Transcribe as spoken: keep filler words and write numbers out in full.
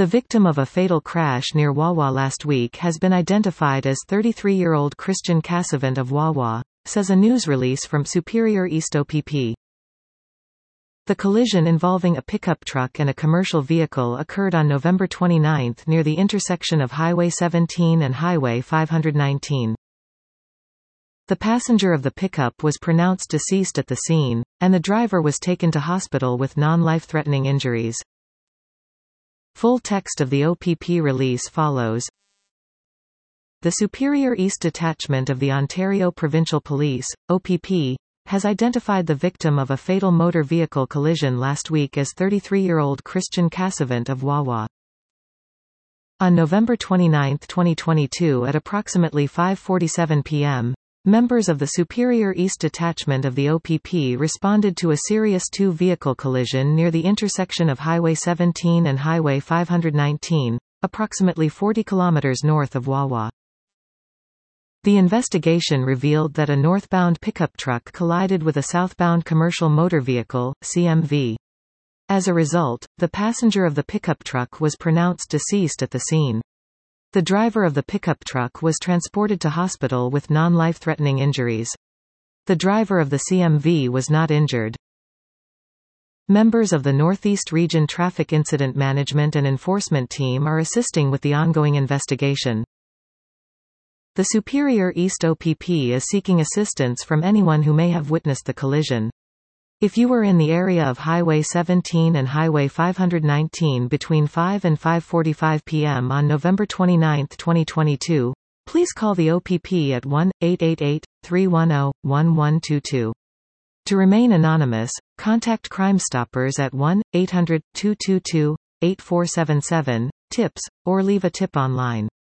The victim of a fatal crash near Wawa last week has been identified as thirty-three-year-old Christian Cassavant of Wawa, says a news release from Superior East O P P. The collision involving a pickup truck and a commercial vehicle occurred on November twenty-ninth near the intersection of Highway seventeen and Highway five nineteen. The passenger of the pickup was pronounced deceased at the scene, and the driver was taken to hospital with non-life-threatening injuries. Full text of the O P P release follows. The Superior East Detachment of the Ontario Provincial Police, O P P, has identified the victim of a fatal motor vehicle collision last week as thirty-three-year-old Christian Cassavant of Wawa. On November twenty-ninth, twenty twenty-two at approximately five forty-seven p m, members of the Superior East Detachment of the O P P responded to a serious two-vehicle collision near the intersection of Highway seventeen and Highway five nineteen, approximately forty kilometers north of Wawa. The investigation revealed that a northbound pickup truck collided with a southbound commercial motor vehicle, C M V. As a result, the passenger of the pickup truck was pronounced deceased at the scene. The driver of the pickup truck was transported to hospital with non-life-threatening injuries. The driver of the C M V was not injured. Members of the Northeast Region Traffic Incident Management and Enforcement Team are assisting with the ongoing investigation. The Superior East O P P is seeking assistance from anyone who may have witnessed the collision. If you were in the area of Highway seventeen and Highway five nineteen between five and five forty-five p m on November twenty-ninth, twenty twenty-two, please call the O P P at one eight eight eight, three one zero, one one two two. To remain anonymous, contact Crime Stoppers at one eight hundred, two two two, eight four seven seven, tips, or leave a tip online.